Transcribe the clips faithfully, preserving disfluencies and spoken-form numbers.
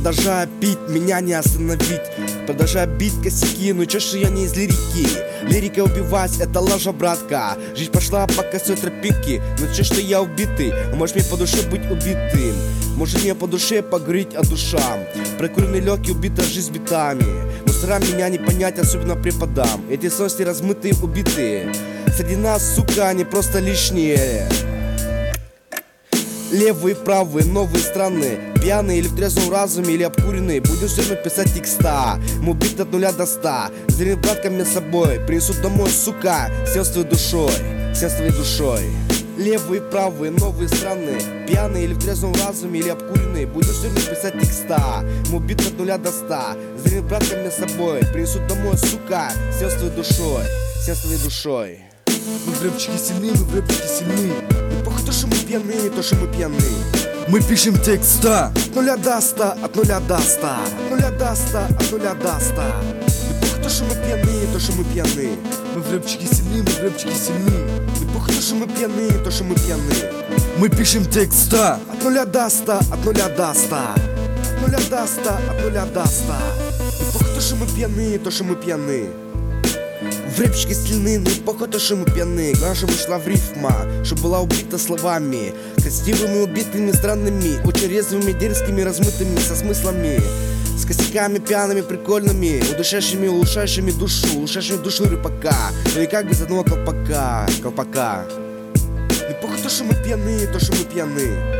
продолжаю пить, меня не остановить. Продолжаю бить косяки, ну чё ж я не из лирики? Лирика убивать, это лажа, братка. Жизнь пошла по косой тропинке. Ну чё что я убитый? Может мне по душе быть убитым? Может мне по душе поговорить о душам? Прокуренные легкие, убита жизнь битами. Мусора меня не понять, особенно преподам. Эти сосни размытые, убитые. Среди нас, сука, они просто лишние. Левые, правые, новые страны. Пьяные или в трезвом разуме, или обкуренные. Будем все равно писать текста. Мы убиты от нуля до ста. Зрели братка мне с собой. Принесут домой, сука, всем с твоей душой. Всем с твоей душой. Левые, правые, новые страны. Пьяные или в трезвом разуме, или обкуренные. Будем все равно писать текста. Мы убиты от нуля до ста. Зрели братка мне с собой. Принесут домой, сука, всем с твоей душой. Всем с твоей душой. Мы в рэпчике сильны, мы в рэпчике сильны. И похуй то, что мы пьяные, то, что мы пьяны. Мы пишем текста. От нуля до ста, от нуля до ста. От нуля до ста, от нуля до ста. И похуй то, что мы пьяные, то, что мы пьяны. Мы в рэпчике сильны, мы в рэпчике сильны. И похуй то, что мы пьяные, то, что мы пьяны. Мы пишем текста. От нуля до ста, от нуля до ста. От нуля до ста, от нуля до ста. И похуй то, что мы пьяные, то, что мы пьяны. В рэпчике сильны, но и похуй то, что мы пьяны. Главное, чтобы шла в рифма, чтобы была убита словами. Красивыми, убитыми, странными. Очень резвыми, дерзкими, размытыми, со смыслами. С косяками пьяными, прикольными. Удушающими, улучшающими душу. Улучшающими душу рыбака. Но и как без одного колпака. Колпака. И похуй то, что мы пьяны, то, что мы пьяны.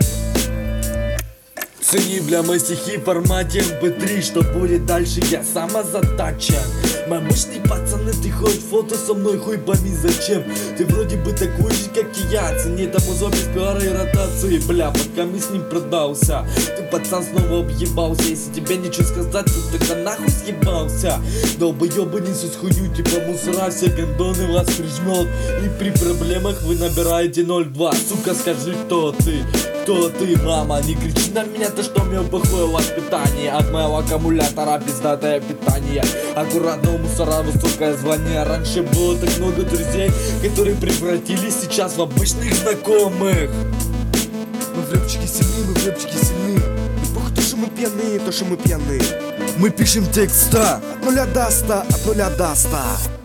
Цени, бля, мои стихи в формате эм пэ три. Что будет дальше, я сам озадачен. Мои мощные пацаны, ты хоть фото со мной, хуй пойми зачем. Ты вроде бы такой же, как и я. Цени тому запись пиара и ротации. Бля, пока мы с ним продался. Ты, пацан, снова объебался. Если тебе ничего сказать, то тогда нахуй съебался. Долбоёбы несут хуйню, типа мусора. Все гандоны вас прижмет. И при проблемах вы набираете ноль два. Сука, скажи, кто ты? Кто ты, мама? Не кричи на меня, то что у меня плохое воспитание. От моего аккумулятора пиздатое питание. Аккуратно у мусора высокое звание. Раньше было так много друзей, которые превратились сейчас в обычных знакомых. Мы в рэпчике сильны, мы в рэпчике сильны. И похуй то, что мы пьяны, то, что мы пьяны. Мы пишем текста. От нуля до ста, от нуля до ста.